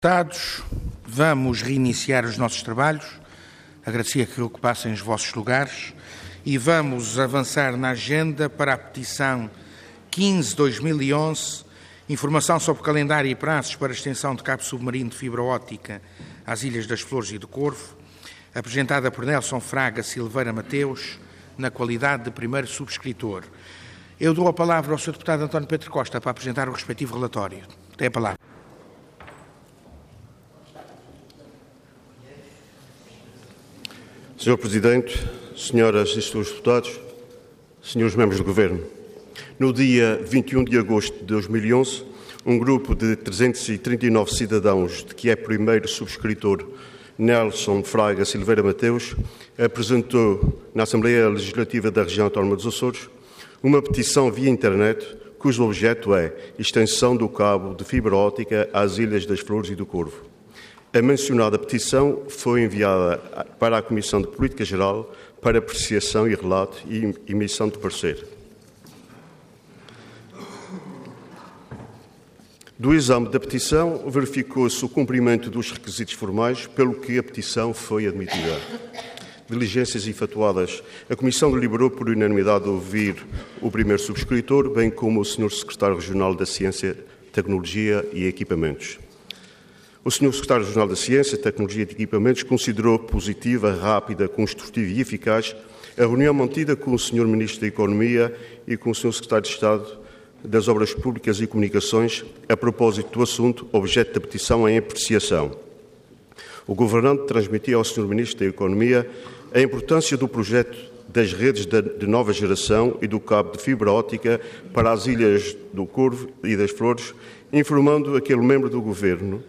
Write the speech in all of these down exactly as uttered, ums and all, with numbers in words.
Deputados, vamos reiniciar os nossos trabalhos. Agradecia que ocupassem os vossos lugares e vamos avançar na agenda para a petição quinze barra dois mil e onze, informação sobre calendário e prazos para a extensão de cabo submarino de fibra óptica às Ilhas das Flores e do Corvo, apresentada por Nelson Fraga Silveira Mateus, na qualidade de primeiro subscritor. Eu dou a palavra ao senhor Deputado António Pedro Costa para apresentar o respectivo relatório. Tem a palavra. senhor Presidente, senhoras e senhores deputados, senhores membros do Governo, no dia vinte e um de agosto de dois mil e onze, um grupo de trezentos e trinta e nove cidadãos, de que é primeiro subscritor Nelson Fraga Silveira Mateus, apresentou na Assembleia Legislativa da Região Autónoma dos Açores uma petição via internet cujo objeto é extensão do cabo de fibra óptica às Ilhas das Flores e do Corvo. A mencionada petição foi enviada para a Comissão de Política Geral para apreciação e relato e emissão de parecer. Do exame da petição, verificou-se o cumprimento dos requisitos formais, pelo que a petição foi admitida. Diligências efetuadas, a Comissão deliberou por unanimidade ouvir o primeiro subscritor, bem como o senhor Secretário Regional da Ciência, Tecnologia e Equipamentos. O senhor Secretário Regional da Ciência, Tecnologia e Equipamentos considerou positiva, rápida, construtiva e eficaz a reunião mantida com o senhor Ministro da Economia e com o senhor Secretário de Estado das Obras Públicas e Comunicações a propósito do assunto objeto da petição em apreciação. O Governante transmitia ao senhor Ministro da Economia a importância do projeto das redes de nova geração e do cabo de fibra óptica para as Ilhas do Corvo e das Flores, informando aquele membro do Governo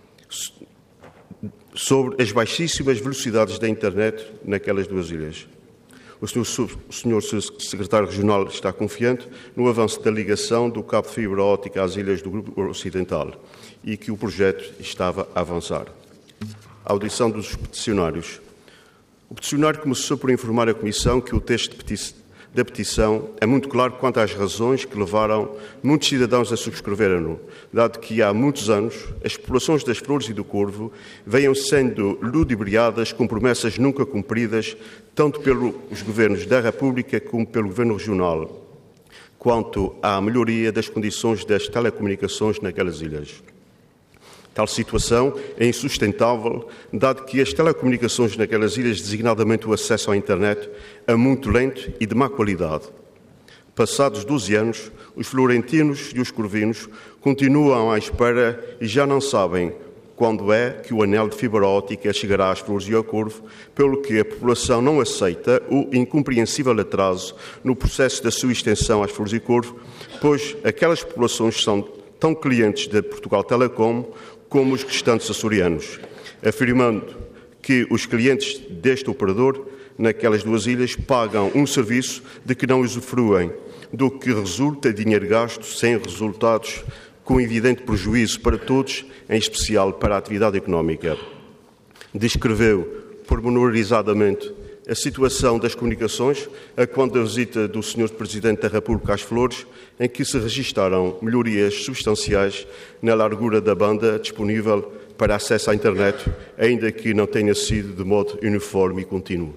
sobre as baixíssimas velocidades da internet naquelas duas ilhas. O senhor, o senhor Secretário Regional está confiante no avanço da ligação do cabo de fibra óptica às ilhas do Grupo Ocidental e que o projeto estava a avançar. A audição dos peticionários. O peticionário começou por informar a Comissão que o texto de petição da petição é muito claro quanto às razões que levaram muitos cidadãos a subscreverem-no, dado que há muitos anos as populações das Flores e do Corvo venham sendo ludibriadas com promessas nunca cumpridas, tanto pelos governos da República como pelo Governo Regional, quanto à melhoria das condições das telecomunicações naquelas ilhas. Tal situação é insustentável, dado que as telecomunicações naquelas ilhas, designadamente o acesso à internet, é muito lento e de má qualidade. Passados doze anos, os florentinos e os corvinos continuam à espera e já não sabem quando é que o anel de fibra óptica chegará às Flores e ao Corvo, pelo que a população não aceita o incompreensível atraso no processo da sua extensão às Flores e Corvo, pois aquelas populações são tão clientes da Portugal Telecom como os restantes açorianos, afirmando que os clientes deste operador naquelas duas ilhas pagam um serviço de que não usufruem, do que resulta dinheiro gasto sem resultados, com evidente prejuízo para todos, em especial para a atividade económica. Descreveu pormenorizadamente a situação das comunicações a quando da visita do senhor Presidente da República às Flores, em que se registaram melhorias substanciais na largura da banda disponível para acesso à internet, ainda que não tenha sido de modo uniforme e contínuo.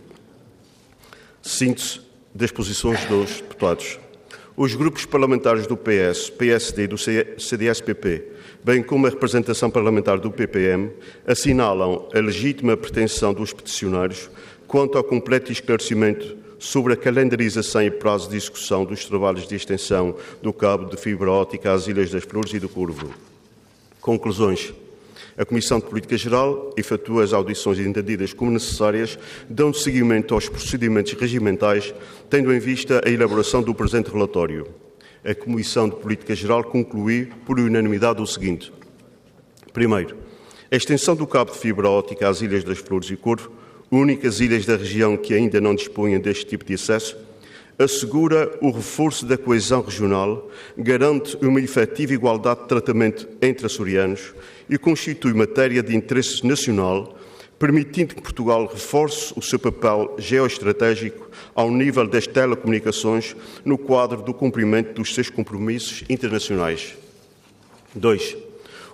Síntese das posições dos deputados. Os grupos parlamentares do P S, P S D e do C D S P P, bem como a representação parlamentar do P P M, assinalam a legítima pretensão dos peticionários quanto ao completo esclarecimento sobre a calendarização e prazo de execução dos trabalhos de extensão do cabo de fibra óptica às Ilhas das Flores e do Corvo. Conclusões. A Comissão de Política Geral efetua as audições entendidas como necessárias, dando seguimento aos procedimentos regimentais, tendo em vista a elaboração do presente relatório. A Comissão de Política Geral concluiu por unanimidade o seguinte. Primeiro, a extensão do cabo de fibra óptica às Ilhas das Flores e Corvo, únicas ilhas da região que ainda não dispõem deste tipo de acesso, assegura o reforço da coesão regional, garante uma efetiva igualdade de tratamento entre açorianos e constitui matéria de interesse nacional, permitindo que Portugal reforce o seu papel geoestratégico ao nível das telecomunicações no quadro do cumprimento dos seus compromissos internacionais. Dois.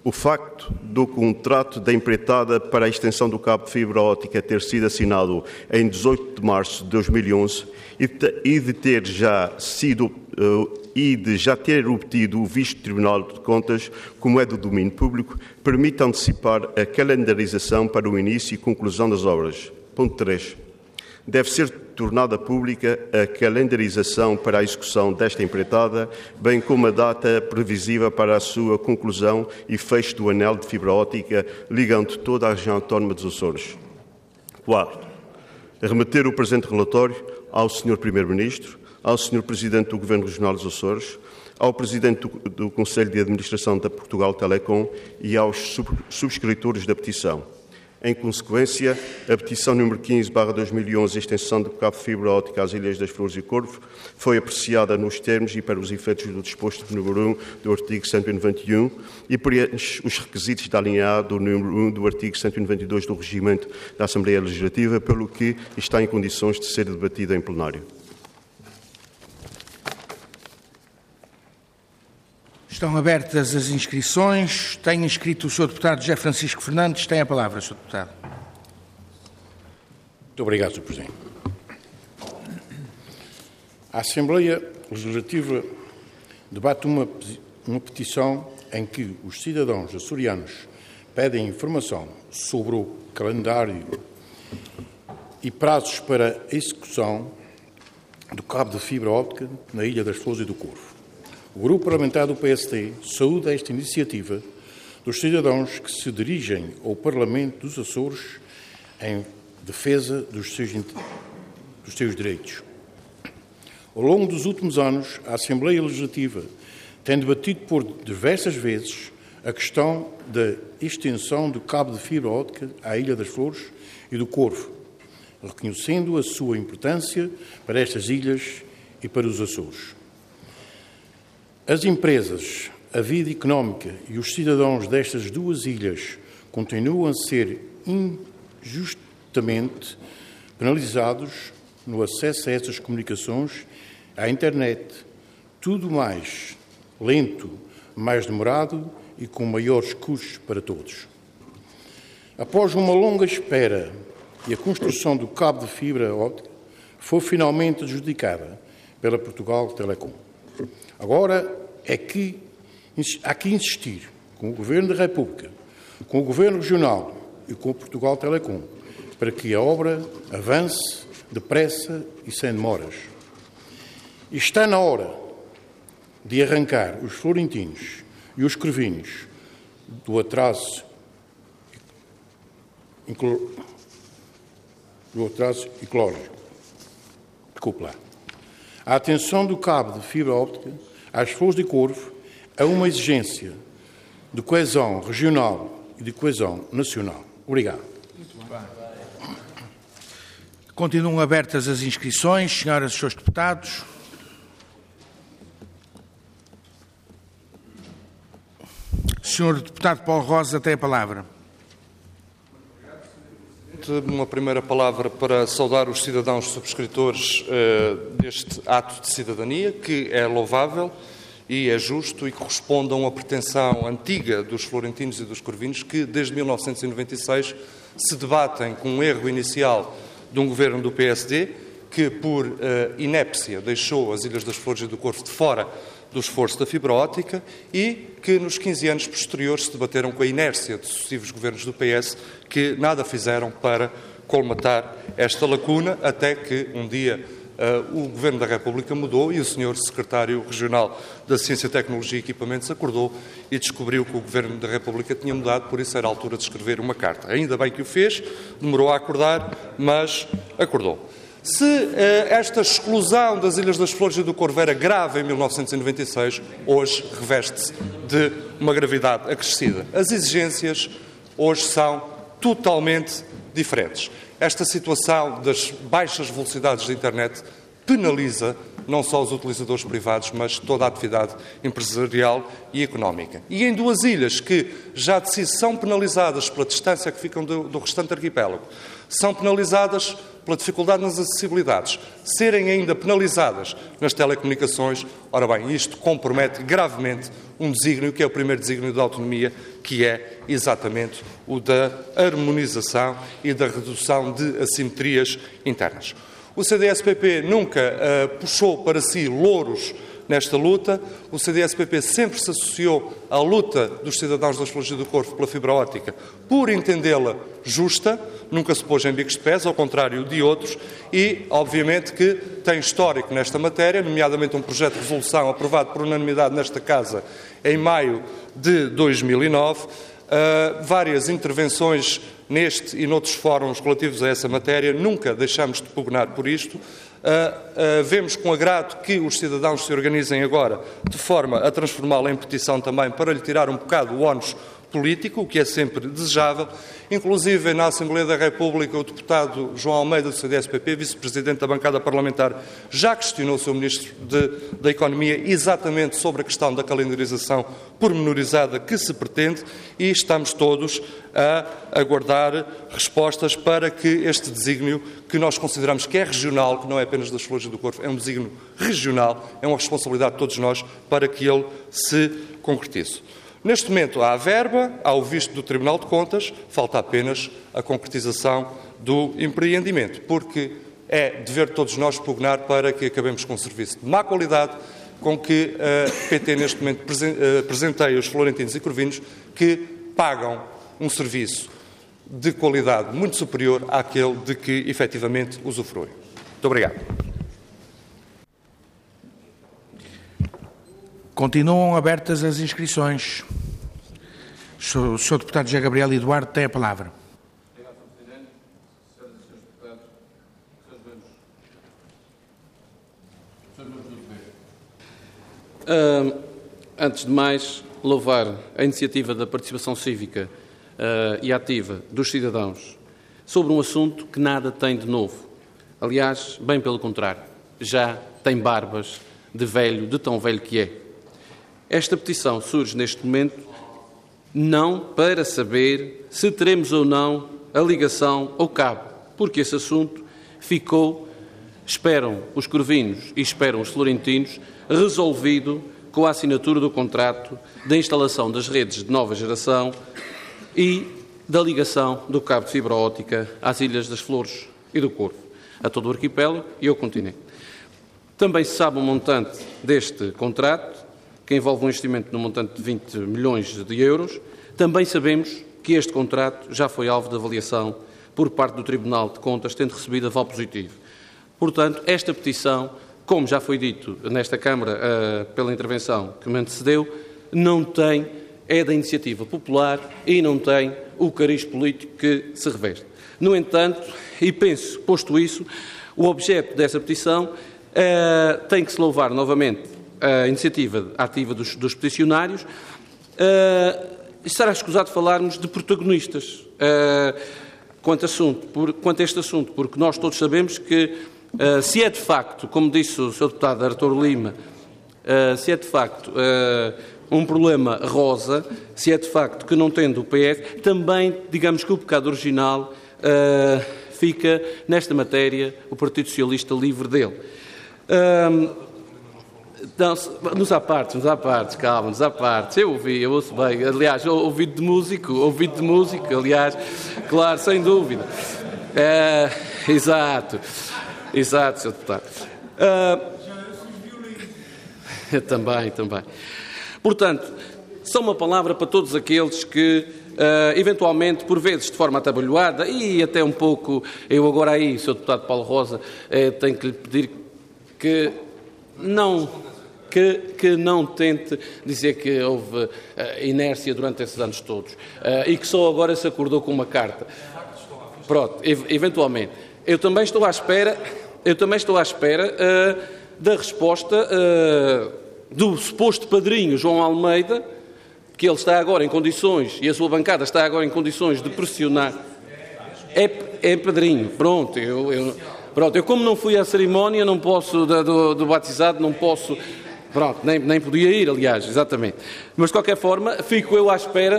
O facto do contrato da empreitada para a extensão do cabo de fibra óptica ter sido assinado em dezoito de março de dois mil e onze e de ter já sido uh, e de já ter obtido o visto do Tribunal de Contas, como é do domínio público, permite antecipar a calendarização para o início e conclusão das obras. Ponto três. Deve ser tornada pública a calendarização para a execução desta empreitada, bem como a data previsível para a sua conclusão e fecho do anel de fibra óptica ligando toda a região autónoma dos Açores. Quarto, remeter o presente relatório ao senhor Primeiro-Ministro, ao senhor Presidente do Governo Regional dos Açores, ao Presidente do, do Conselho de Administração da Portugal Telecom e aos sub, subscritores da petição. Em consequência, a petição número quinze barra dois mil e onze, a extensão do cabo de fibra óptica às Ilhas das Flores e Corvo, foi apreciada nos termos e para os efeitos do disposto número um do artigo cento e noventa e um e preenche os requisitos da linha A do número um do artigo cento e noventa e dois do Regimento da Assembleia Legislativa, pelo que está em condições de ser debatida em plenário. Estão abertas as inscrições. Tem inscrito o senhor Deputado José Francisco Fernandes. Tem a palavra, senhor Deputado. Muito obrigado, senhor Presidente. A Assembleia Legislativa debate uma, uma petição em que os cidadãos açorianos pedem informação sobre o calendário e prazos para a execução do cabo de fibra óptica na Ilha das Flores e do Corvo. O Grupo Parlamentar do P S D saúda esta iniciativa dos cidadãos que se dirigem ao Parlamento dos Açores em defesa dos seus, dos seus direitos. Ao longo dos últimos anos, a Assembleia Legislativa tem debatido por diversas vezes a questão da extensão do cabo de fibra óptica à Ilha das Flores e do Corvo, reconhecendo a sua importância para estas ilhas e para os Açores. As empresas, a vida económica e os cidadãos destas duas ilhas continuam a ser injustamente penalizados no acesso a estas comunicações, à internet, tudo mais lento, mais demorado e com maiores custos para todos. Após uma longa espera e a construção do cabo de fibra óptica foi finalmente adjudicada pela Portugal Telecom. Agora é que há que insistir com o Governo da República, com o Governo Regional e com o Portugal Telecom para que a obra avance depressa e sem demoras. E está na hora de arrancar os florentinos e os corvinhos do atraso, do atraso ecológico. Desculpe lá. A atenção do cabo de fibra óptica às Flores de Corvo é uma exigência de coesão regional e de coesão nacional. Obrigado. Muito bem. Continuam abertas as inscrições, senhoras e senhores deputados. Senhor Deputado Paulo Rosa tem a palavra. Uma primeira palavra para saudar os cidadãos subscritores uh, deste ato de cidadania, que é louvável e é justo e corresponde a uma pretensão antiga dos florentinos e dos corvinos que, desde mil novecentos e noventa e seis, se debatem com um erro inicial de um governo do P S D que, por uh, inépcia, deixou as Ilhas das Flores e do Corvo de fora do esforço da fibra óptica e que nos quinze anos posteriores se debateram com a inércia de sucessivos governos do P S que nada fizeram para colmatar esta lacuna, até que um dia uh, o Governo da República mudou e o senhor Secretário Regional da Ciência, Tecnologia e Equipamentos acordou e descobriu que o Governo da República tinha mudado, por isso era a altura de escrever uma carta. Ainda bem que o fez, demorou a acordar, mas acordou. Se uh, esta exclusão das Ilhas das Flores e do Corvo era grave em mil novecentos e noventa e seis, hoje reveste-se de uma gravidade acrescida. As exigências hoje são totalmente diferentes. Esta situação das baixas velocidades da internet penaliza não só os utilizadores privados, mas toda a atividade empresarial e económica. E em duas ilhas que já de si são penalizadas pela distância que ficam do, do restante arquipélago, são penalizadas pela dificuldade nas acessibilidades, serem ainda penalizadas nas telecomunicações, ora bem, isto compromete gravemente um desígnio, que é o primeiro desígnio da autonomia, que é exatamente o da harmonização e da redução de assimetrias internas. O C D S P P nunca uh, puxou para si louros nesta luta. O C D S P P sempre se associou à luta dos cidadãos da Exploração do Corvo pela fibra óptica por entendê-la justa, nunca se pôs em bicos de pés, ao contrário de outros, e, obviamente, que tem histórico nesta matéria, nomeadamente um projeto de resolução aprovado por unanimidade nesta Casa em maio de dois mil e nove, uh, várias intervenções neste e noutros fóruns relativos a essa matéria, nunca deixamos de pugnar por isto. Uh, uh, vemos com agrado que os cidadãos se organizem agora de forma a transformá-la em petição também para lhe tirar um bocado o ónus político, o que é sempre desejável. Inclusive, na Assembleia da República, o deputado João Almeida, do C D S P P, vice-presidente da bancada parlamentar, já questionou o seu Ministro de, da Economia exatamente sobre a questão da calendarização pormenorizada que se pretende, e estamos todos a aguardar respostas para que este desígnio, que nós consideramos que é regional, que não é apenas das Flores do Corvo, é um desígnio regional, é uma responsabilidade de todos nós para que ele se concretize. Neste momento há a verba, há o visto do Tribunal de Contas, falta apenas a concretização do empreendimento, porque é dever de todos nós pugnar para que acabemos com um serviço de má qualidade, com que a P T neste momento presenteia os florentinos e corvinos que pagam um serviço de qualidade muito superior àquele de que efetivamente usufruem. Muito obrigado. Continuam abertas as inscrições. O senhor Deputado José Gabriel Eduardo tem a palavra. Obrigado, senhor Presidente. Senhoras e senhores deputados, senhores membros, senhores membros do Governo. Uh, antes de mais, louvar a iniciativa da participação cívica uh, e ativa dos cidadãos sobre um assunto que nada tem de novo. Aliás, bem pelo contrário, já tem barbas de velho, de tão velho que é. Esta petição surge neste momento não para saber se teremos ou não a ligação ao cabo, porque esse assunto ficou, esperam os corvinos e esperam os florentinos, resolvido com a assinatura do contrato da instalação das redes de nova geração e da ligação do cabo de fibra óptica às Ilhas das Flores e do Corvo, a todo o arquipélago e ao continente. Também se sabe o montante deste contrato, que envolve um investimento no montante de vinte milhões de euros. Também sabemos que este contrato já foi alvo de avaliação por parte do Tribunal de Contas, tendo recebido aval positivo. Portanto, esta petição, como já foi dito nesta Câmara uh, pela intervenção que me antecedeu, não tem, é da iniciativa popular e não tem o cariz político que se reveste. No entanto, e penso, posto isso, o objeto dessa petição uh, tem que se louvar novamente a iniciativa ativa dos, dos peticionários. Uh, estará escusado falarmos de protagonistas uh, quanto, assunto, por, quanto a este assunto, porque nós todos sabemos que, uh, se é de facto, como disse o senhor Deputado Artur Lima, uh, se é de facto uh, um problema rosa, se é de facto que não tendo o P S, também, digamos que o pecado original uh, fica, nesta matéria, o Partido Socialista livre dele. Uh, Não, nos há partes, nos há partes, calma, nos há partes. Eu ouvi, eu ouço bem. Aliás, ouvido de músico, ouvido de músico, aliás, claro, sem dúvida. É, exato, exato, senhor Deputado. Uh, também, também. Portanto, só uma palavra para todos aqueles que, uh, eventualmente, por vezes, de forma atabalhoada, e até um pouco, eu agora aí, senhor Deputado Paulo Rosa, eh, tenho que lhe pedir que não... Que, que não tente dizer que houve uh, inércia durante esses anos todos uh, e que só agora se acordou com uma carta. Pronto, ev eventualmente. Eu também estou à espera, eu também estou à espera uh, da resposta uh, do suposto padrinho João Almeida, que ele está agora em condições, e a sua bancada está agora em condições de pressionar. É, é padrinho, pronto, eu... eu Pronto, eu como não fui à cerimónia, não posso, do, do batizado, não posso... Pronto, nem, nem podia ir, aliás, exatamente. Mas, de qualquer forma, fico eu à espera...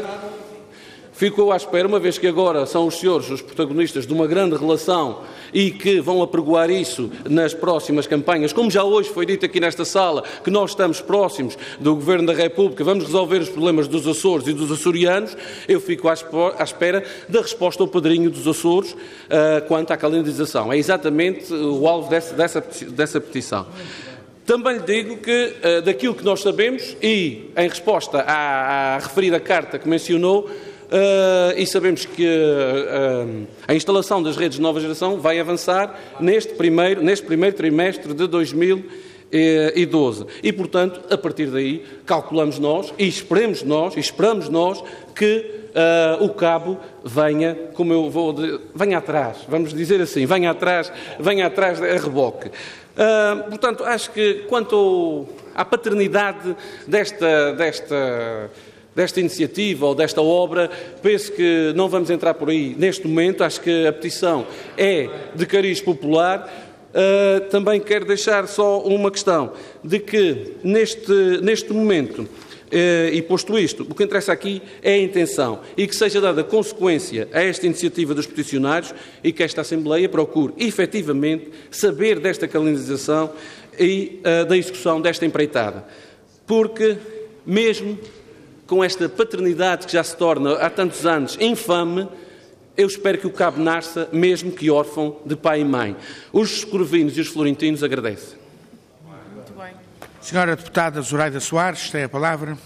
Fico eu à espera, uma vez que agora são os senhores os protagonistas de uma grande relação e que vão apregoar isso nas próximas campanhas, como já hoje foi dito aqui nesta sala, que nós estamos próximos do Governo da República, vamos resolver os problemas dos Açores e dos açorianos, eu fico à espera da resposta ao padrinho dos Açores uh, quanto à calendarização. É exatamente o alvo dessa, dessa, dessa petição. Também lhe digo que, uh, daquilo que nós sabemos, e em resposta à, à referida carta que mencionou, Uh, e sabemos que uh, uh, a instalação das redes de nova geração vai avançar neste primeiro, neste primeiro trimestre de dois mil e doze. E, portanto, a partir daí, calculamos nós, e esperemos nós, e esperamos nós, que uh, o cabo venha, como eu vou, de, venha atrás, vamos dizer assim, venha atrás, venha atrás a reboque. Uh, portanto, acho que quanto ao, à paternidade desta... desta desta iniciativa ou desta obra, penso que não vamos entrar por aí neste momento, acho que a petição é de cariz popular. Uh, também quero deixar só uma questão, de que neste, neste momento, uh, e posto isto, o que interessa aqui é a intenção e que seja dada consequência a esta iniciativa dos peticionários e que esta Assembleia procure efetivamente saber desta calendarização e uh, da execução desta empreitada. Porque, mesmo com esta paternidade que já se torna há tantos anos infame, eu espero que o cabo nasça, mesmo que órfão de pai e mãe. Os corvinos e os florentinos agradecem. Muito bem. Senhora Deputada Zoraida Soares, tem a palavra.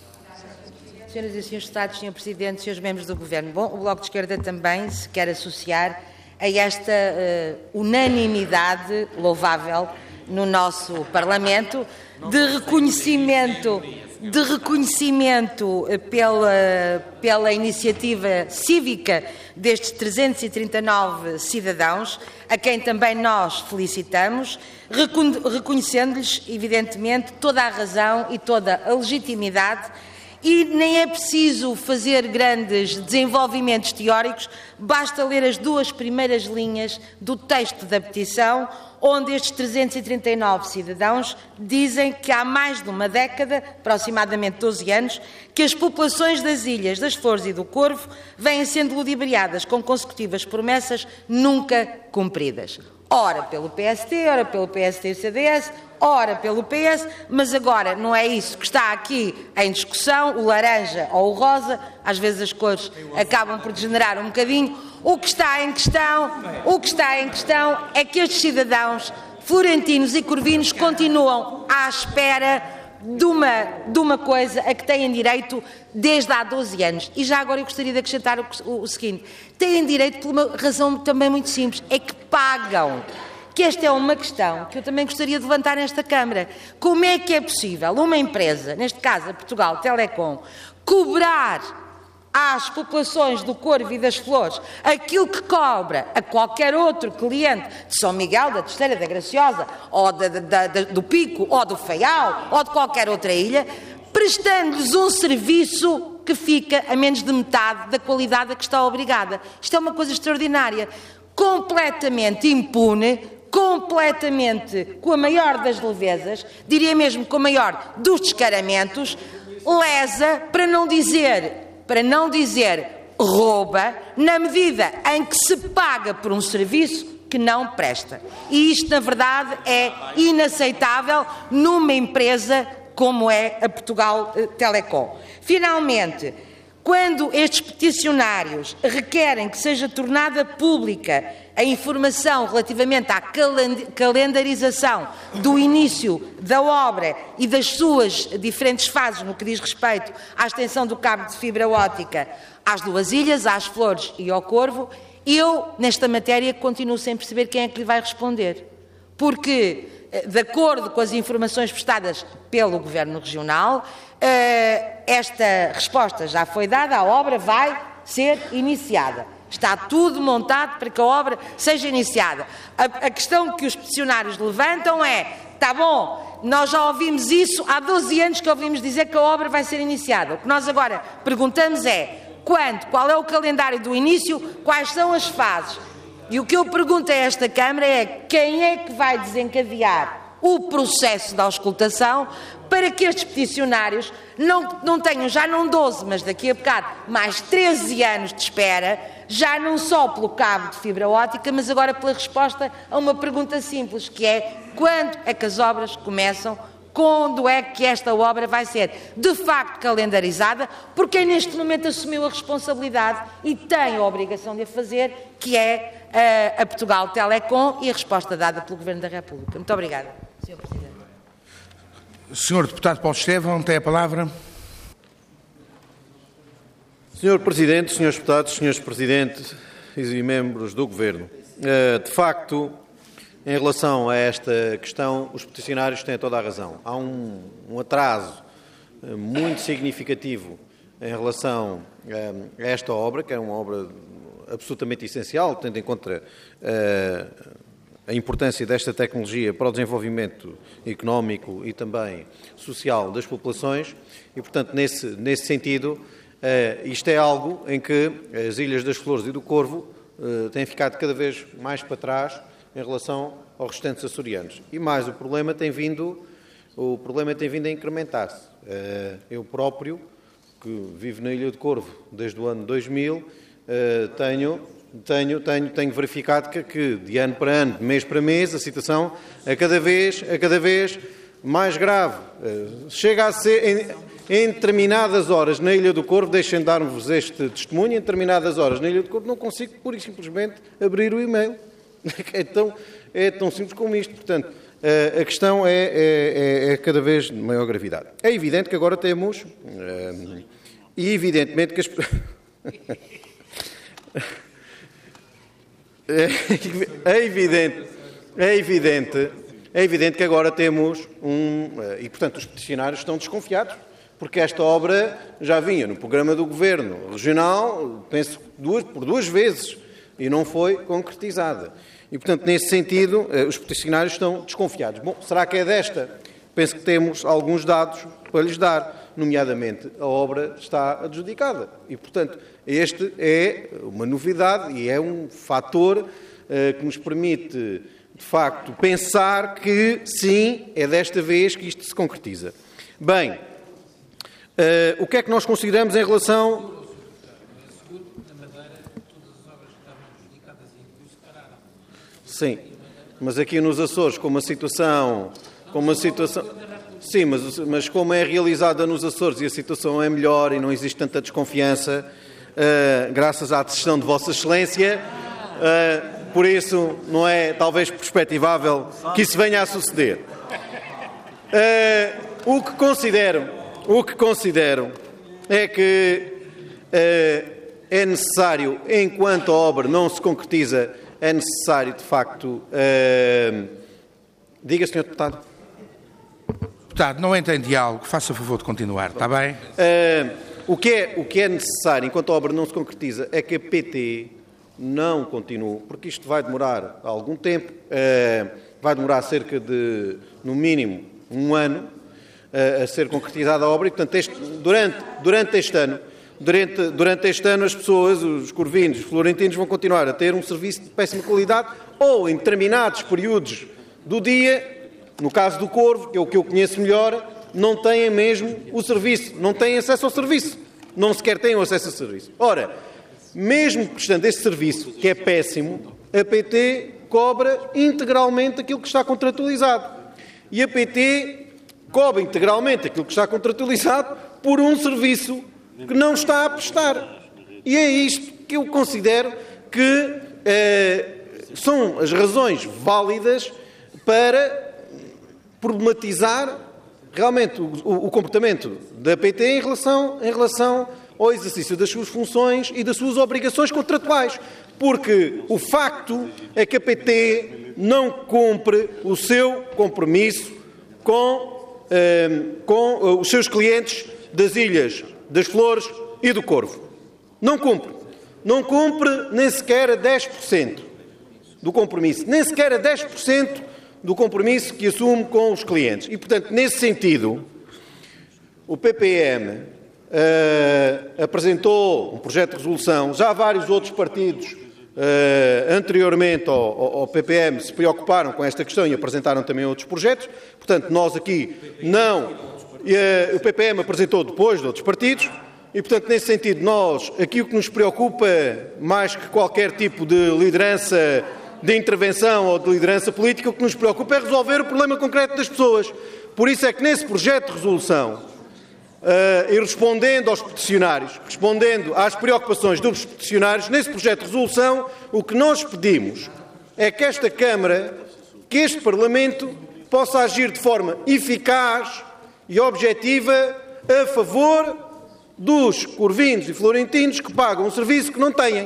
Senhoras e Senhores Deputados, Senhor Presidente, Senhores Membros do Governo, bom, o Bloco de Esquerda também se quer associar a esta uh, unanimidade louvável no nosso Parlamento de reconhecimento... de reconhecimento pela, pela iniciativa cívica destes trezentos e trinta e nove cidadãos, a quem também nós felicitamos, reconhecendo-lhes, evidentemente, toda a razão e toda a legitimidade, e nem é preciso fazer grandes desenvolvimentos teóricos, basta ler as duas primeiras linhas do texto da petição, onde estes trezentos e trinta e nove cidadãos dizem que há mais de uma década, aproximadamente doze anos, que as populações das ilhas das Flores e do Corvo vêm sendo ludibriadas com consecutivas promessas nunca cumpridas. Ora pelo P S T, ora pelo P S T e o C D S, ora pelo P S, mas agora não é isso que está aqui em discussão, o laranja ou o rosa, às vezes as cores acabam por degenerar um bocadinho. O que está em questão, o que está em questão é que estes cidadãos florentinos e corvinos continuam à espera de uma, de uma coisa a que têm direito desde há doze anos. E já agora eu gostaria de acrescentar o, o, o seguinte, têm direito por uma razão também muito simples, é que pagam. Que esta é uma questão que eu também gostaria de levantar nesta Câmara. Como é que é possível uma empresa, neste caso a Portugal Telecom, cobrar às populações do Corvo e das Flores aquilo que cobra a qualquer outro cliente de São Miguel, da Terceira, da Graciosa, ou da, da, da, do Pico, ou do Faial, ou de qualquer outra ilha, prestando-lhes um serviço que fica a menos de metade da qualidade a que está obrigada. Isto é uma coisa extraordinária, completamente impune, completamente com a maior das levezas, diria mesmo com a maior dos descaramentos, lesa, para não dizer... para não dizer rouba, na medida em que se paga por um serviço que não presta. E isto, na verdade, é inaceitável numa empresa como é a Portugal Telecom. Finalmente, quando estes peticionários requerem que seja tornada pública a informação relativamente à calendarização do início da obra e das suas diferentes fases no que diz respeito à extensão do cabo de fibra óptica às duas ilhas, às Flores e ao Corvo, eu, nesta matéria, continuo sem perceber quem é que lhe vai responder. Porque, de acordo com as informações prestadas pelo Governo Regional, esta resposta já foi dada, a obra vai ser iniciada. Está tudo montado para que a obra seja iniciada. A, a questão que os peticionários levantam é, está bom, nós já ouvimos isso, há doze anos que ouvimos dizer que a obra vai ser iniciada. O que nós agora perguntamos é, quando, qual é o calendário do início, quais são as fases? E o que eu pergunto a esta Câmara é quem é que vai desencadear o processo de auscultação para que estes peticionários não, não tenham, já não doze, mas daqui a bocado, mais treze anos de espera, já não só pelo cabo de fibra óptica, mas agora pela resposta a uma pergunta simples, que é quando é que as obras começam, quando é que esta obra vai ser de facto calendarizada, porque quem neste momento assumiu a responsabilidade e tem a obrigação de a fazer, que é a, a Portugal Telecom, e a resposta dada pelo Governo da República. Muito obrigada, senhor Presidente. senhor Deputado Paulo Estevão, tem a palavra. senhor Presidente, senhores Deputados, senhores Presidentes e membros do Governo, de facto, em relação a esta questão, os peticionários têm toda a razão. Há um, um atraso muito significativo em relação a esta obra, que é uma obra absolutamente essencial, tendo em conta a importância desta tecnologia para o desenvolvimento económico e também social das populações e, portanto, nesse, nesse sentido, isto é algo em que as Ilhas das Flores e do Corvo têm ficado cada vez mais para trás em relação aos restantes açorianos. E mais, o problema tem vindo, o problema tem vindo a incrementar-se. Eu próprio, que vivo na Ilha do Corvo desde o ano dois mil, tenho, tenho, tenho, tenho verificado que, que de ano para ano, de mês para mês, a situação é cada vez, é cada vez mais grave. Chega a ser, em, em determinadas horas na Ilha do Corvo, deixem dar-vos este testemunho, em determinadas horas na Ilha do Corvo não consigo, pura e simplesmente, abrir o e-mail. É tão, é tão simples como isto. Portanto, a questão é, é, é cada vez de maior gravidade. É evidente que agora temos, e evidentemente que as... é evidente, é evidente, é evidente que agora temos um... E, portanto, os peticionários estão desconfiados, porque esta obra já vinha no programa do Governo Regional, penso, duas, por duas vezes, e não foi concretizada. E, portanto, nesse sentido, os peticionários estão desconfiados. Bom, será que é desta? Penso que temos alguns dados para lhes dar, nomeadamente a obra está adjudicada. E, portanto, este é uma novidade e é um fator uh, que nos permite, de facto, pensar que, sim, é desta vez que isto se concretiza. Bem, uh, o que é que nós consideramos em relação... Sim, mas aqui nos Açores, como a situação... Como a situação sim, mas, mas como é realizada nos Açores e a situação é melhor e não existe tanta desconfiança, uh, graças à decisão de Vossa Excelência, uh, por isso não é talvez perspectivável que isso venha a suceder. Uh, o que considero, o que considero é que uh, é necessário, enquanto a obra não se concretiza, é necessário, de facto... Uh, diga, senhor Deputado. Deputado, não entra em diálogo. Faça o favor de continuar, está bem? Uh, o, que é, o que é necessário, enquanto a obra não se concretiza, é que a P T não continue, porque isto vai demorar algum tempo, uh, vai demorar cerca de, no mínimo, um ano uh, a ser concretizada a obra, e, portanto, este, durante, durante este ano, Durante, durante este ano, as pessoas, os corvinos, os florentinos, vão continuar a ter um serviço de péssima qualidade ou, em determinados períodos do dia, no caso do Corvo, que é o que eu conheço melhor, não têm mesmo o serviço, não têm acesso ao serviço, não sequer têm o acesso ao serviço. Ora, mesmo prestando este serviço, que é péssimo, a P T cobra integralmente aquilo que está contratualizado. E a P T cobra integralmente aquilo que está contratualizado por um serviço que não está a prestar. E é isto que eu considero que eh, são as razões válidas para problematizar realmente o, o, o comportamento da P T em relação, em relação ao exercício das suas funções e das suas obrigações contratuais. Porque o facto é que a P T não cumpre o seu compromisso com, eh, com os seus clientes das Ilhas das Flores e do Corvo. Não cumpre. Não cumpre nem sequer a dez por cento do compromisso. Nem sequer a dez por cento do compromisso que assume com os clientes. E, portanto, nesse sentido, o P P M uh, apresentou um projeto de resolução. Já vários outros partidos uh, anteriormente ao, ao, ao P P M se preocuparam com esta questão e apresentaram também outros projetos. Portanto, nós aqui não... Uh, o P P M apresentou depois de outros partidos e, portanto, nesse sentido, nós, aqui o que nos preocupa, mais que qualquer tipo de liderança, de intervenção ou de liderança política, o que nos preocupa é resolver o problema concreto das pessoas. Por isso é que nesse projeto de resolução, Uh, e respondendo aos peticionários, respondendo às preocupações dos peticionários, nesse projeto de resolução, o que nós pedimos é que esta Câmara, que este Parlamento, possa agir de forma eficaz e objetiva a favor dos corvinos e florentinos que pagam um serviço que não têm.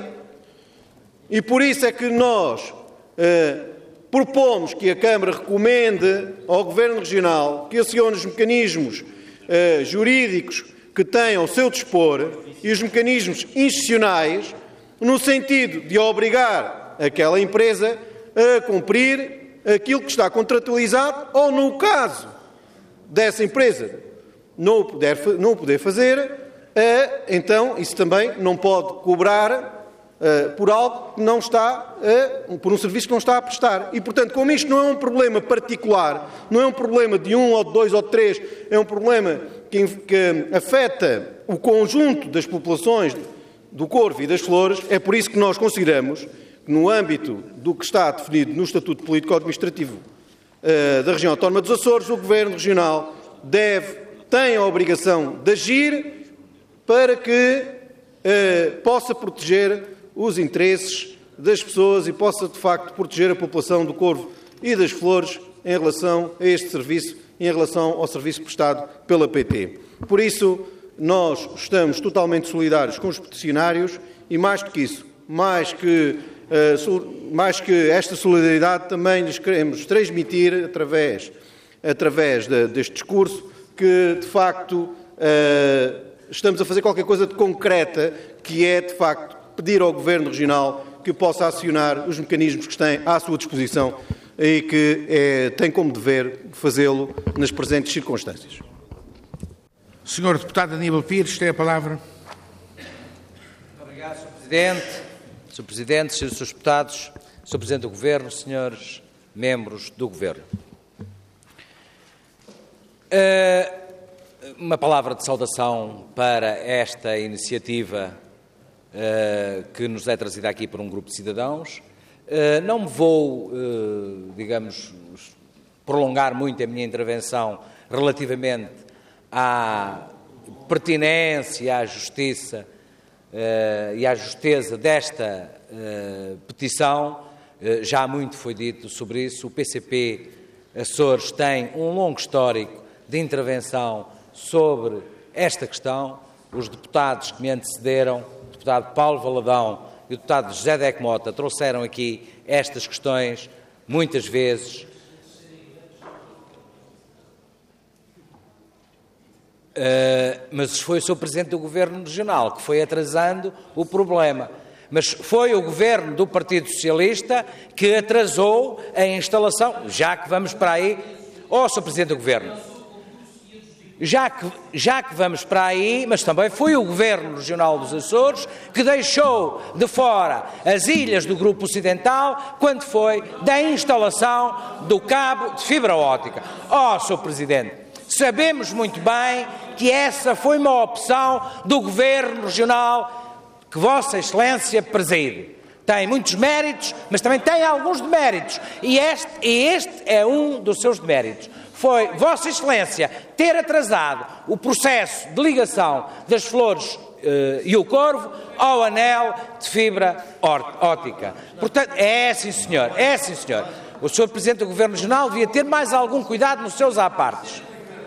E por isso é que nós uh, propomos que a Câmara recomende ao Governo Regional que acione os mecanismos Uh, jurídicos que têm ao seu dispor e os mecanismos institucionais no sentido de obrigar aquela empresa a cumprir aquilo que está contratualizado ou, no caso dessa empresa não o poder, não o poder fazer, uh, então isso também não pode cobrar Uh, por algo que não está, uh, por um serviço que não está a prestar. E, portanto, como isto não é um problema particular, não é um problema de um ou de dois ou de três, é um problema que, que afeta o conjunto das populações do Corvo e das Flores, é por isso que nós consideramos que, no âmbito do que está definido no Estatuto Político-Administrativo uh, da Região Autónoma dos Açores, o Governo Regional deve, tem a obrigação de agir para que uh, possa proteger os interesses das pessoas e possa, de facto, proteger a população do Corvo e das Flores em relação a este serviço, em relação ao serviço prestado pela P T. Por isso, nós estamos totalmente solidários com os peticionários e, mais do que isso, mais que, uh, mais que esta solidariedade, também lhes queremos transmitir, através, através de, deste discurso, que, de facto, uh, estamos a fazer qualquer coisa de concreta, que é, de facto, pedir ao Governo Regional que possa acionar os mecanismos que têm à sua disposição e que é, tem como dever fazê-lo nas presentes circunstâncias. senhor Deputado Aníbal Pires, tem a palavra. Muito obrigado, senhor Presidente. senhor Presidente, senhores Deputados, senhor Presidente do Governo, senhores membros do Governo. Uma palavra de saudação para esta iniciativa Uh, que nos é trazida aqui por um grupo de cidadãos. Uh, não me vou, uh, digamos, prolongar muito a minha intervenção relativamente à pertinência, à justiça uh, e à justeza desta uh, petição. Uh, já muito foi dito sobre isso. O P C P Açores tem um longo histórico de intervenção sobre esta questão. Os deputados que me antecederam, o deputado Paulo Valadão e o deputado José Deco Mota, trouxeram aqui estas questões muitas vezes. Uh, mas foi o senhor Presidente do Governo Regional que foi atrasando o problema. Mas foi o Governo do Partido Socialista que atrasou a instalação, já que vamos para aí... Ó, senhor Presidente do Governo... Já que, já que vamos para aí, mas também foi o Governo Regional dos Açores que deixou de fora as ilhas do Grupo Ocidental quando foi da instalação do cabo de fibra óptica. Oh, senhor Presidente, sabemos muito bem que essa foi uma opção do Governo Regional que Vossa Excelência preside. Tem muitos méritos, mas também tem alguns deméritos. E este, e este é um dos seus deméritos. Foi Vossa Excelência ter atrasado o processo de ligação das Flores uh, e o Corvo ao anel de fibra óptica. Portanto, é sim, senhor, é sim, senhor. O senhor Presidente do Governo Regional devia ter mais algum cuidado nos seus apartes.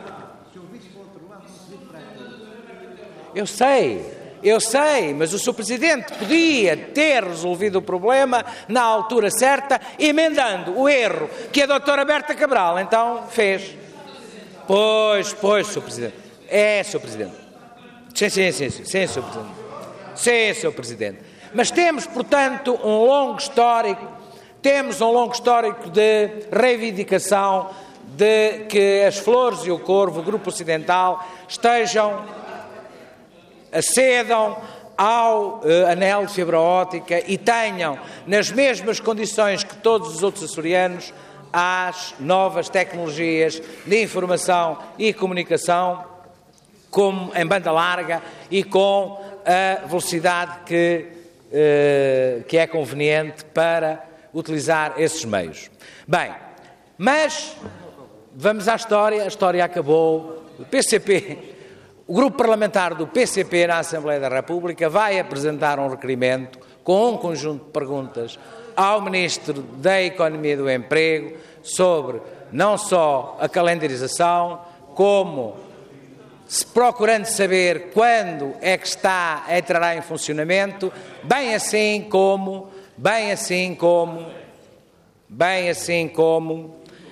Eu sei, eu sei, mas o senhor Presidente podia ter resolvido o problema na altura certa, emendando o erro que a doutora Berta Cabral então fez. Pois, pois, senhor Presidente. É, senhor Presidente. Sim, sim, sim, sim, sim, senhor Presidente. Sim, senhor Presidente. Mas temos, portanto, um longo histórico, temos um longo histórico de reivindicação de que as Flores e o Corvo, o Grupo Ocidental, estejam, acedam ao uh, anel de fibra óptica e tenham nas mesmas condições que todos os outros açorianos às novas tecnologias de informação e comunicação, como em banda larga e com a velocidade que, uh, que é conveniente para utilizar esses meios. Bem, mas vamos à história. A história acabou. O P C P, o grupo parlamentar do P C P na Assembleia da República vai apresentar um requerimento com um conjunto de perguntas ao Ministro da Economia e do Emprego sobre não só a calendarização, como se procurando saber quando é que está, entrará em funcionamento, bem assim como, bem assim como, bem assim como,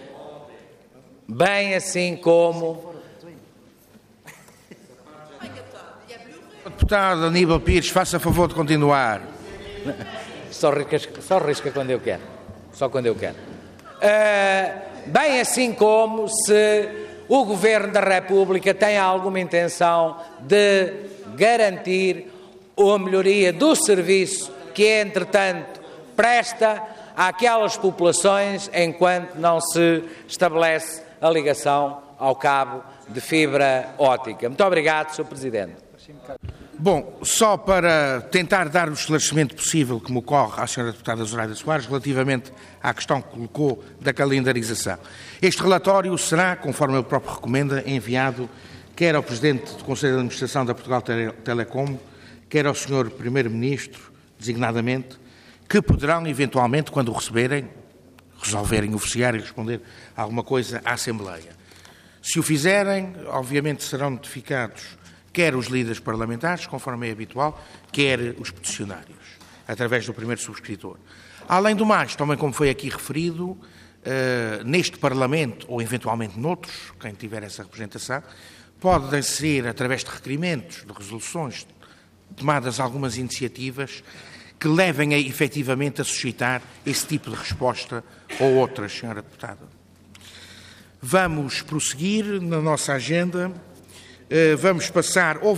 bem assim como... Deputado Aníbal Pires, faça favor de continuar. Só risca, só risca quando eu quero. Só quando eu quero. Uh, bem assim como se o Governo da República tem alguma intenção de garantir a melhoria do serviço que, entretanto, presta àquelas populações enquanto não se estabelece a ligação ao cabo de fibra óptica. Muito obrigado, senhor Presidente. Bom, só para tentar dar o esclarecimento possível que me ocorre à senhora Deputada Zoraida Soares relativamente à questão que colocou da calendarização. Este relatório será, conforme ele próprio recomenda, enviado quer ao Presidente do Conselho de Administração da Portugal Telecom, quer ao senhor Primeiro-Ministro, designadamente, que poderão, eventualmente, quando o receberem, resolverem oficiar e responder alguma coisa à Assembleia. Se o fizerem, obviamente serão notificados quer os líderes parlamentares, conforme é habitual, quer os peticionários, através do primeiro subscritor. Além do mais, também como foi aqui referido, uh, neste Parlamento, ou eventualmente noutros, quem tiver essa representação, podem ser, através de requerimentos, de resoluções, tomadas algumas iniciativas que levem a, efetivamente a suscitar esse tipo de resposta ou outras, senhora Deputada. Vamos prosseguir na nossa agenda. Uh, vamos passar...